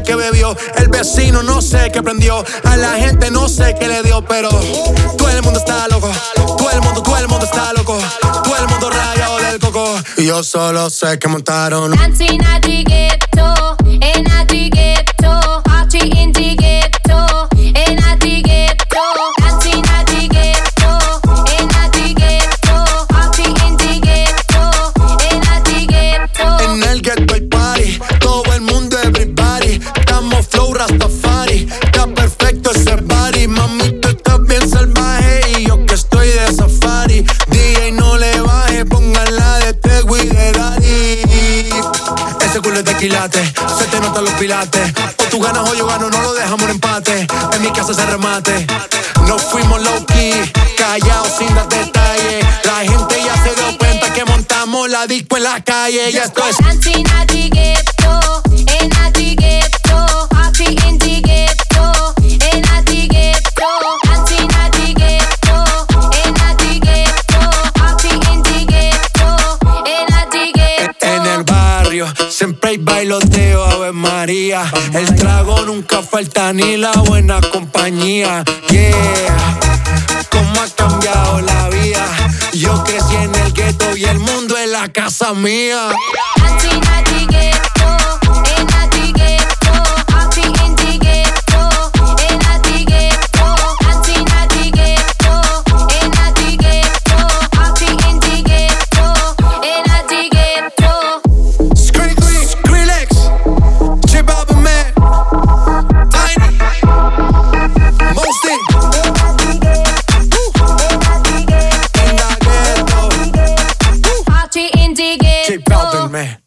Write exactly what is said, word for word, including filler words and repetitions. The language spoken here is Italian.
sé qué bebió. El vecino no sé qué prendió. A la gente no sé qué le dio, pero todo el mundo está loco. Todo el mundo, todo el mundo está loco. Todo el mundo rayado del coco. Y yo solo sé que montaron Dancing at the ghetto, in at the ghetto, party in the ghetto, in at the ghetto, dancing at the ghetto, in at the ghetto, party in the ghetto, in at the ghetto. En el ghetto hay party, todo el mundo everybody. Estamos flow Rastafari, está perfecto ese body. Mami, tú estás bien salvaje y yo que estoy de safari. D J no le baje, póngala de Tego y de Daddy. Ese culo es de quilate, se te notan los pilates. O tú ganas o yo gano, no lo dejamos en empate. En mi casa se remate. No fuimos low key, callados sin dar detalles. La gente ya se dio cuenta que montamos la disco en la calle. Y esto es Dancing at the ghetto, in at the ghetto, party in the ghetto, in at the ghetto, dancing at the ghetto, in at the ghetto, party in the ghetto, in at the ghetto. en el barrio. Siempre hay bailoteo, Ave María. El trago nunca falta ni la buena compañía. Yeah, cómo ha cambiado la vida. Yo crecí en el gueto y el mundo es la casa mía. Dancing at the ghetto, in at the ghetto, party in the ghetto, in at the ghetto, dancing at the ghetto, in at the ghetto, party in the ghetto, in at the ghetto. Skrillex, Skrillex, J Balvin, man, Tiny, Mosty, Party in the ghetto. J Balvin, man.